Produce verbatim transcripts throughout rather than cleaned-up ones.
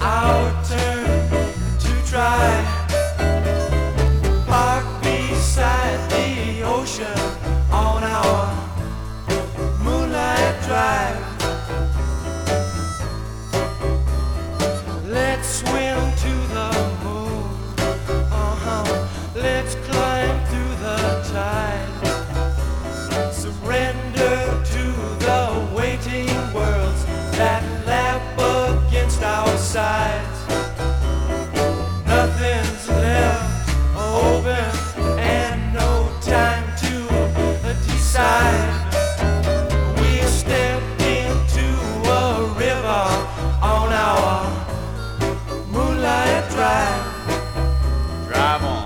our turn to try. Park beside the ocean on our moonlight drive. Let's swim to the moon, uh-huh. Let's climb through the tide. Surrender to the waiting worlds that lap against our sides. Nothing's left open and no time to decide. We've stepped into a river on our moonlight drive. Drive on.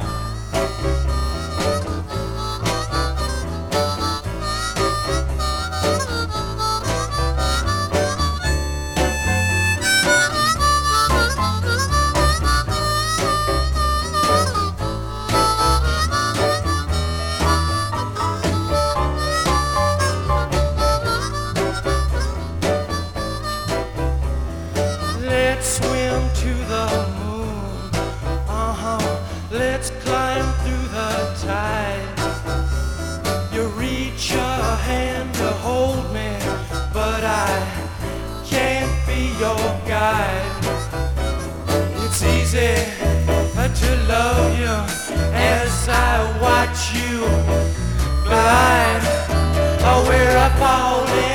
Let's swim to the moon, uh-huh. Let's climb through the tide. You reach a hand to hold me, but I can't be your guide. It's easy to love you as I watch you glide. Oh, where I fall in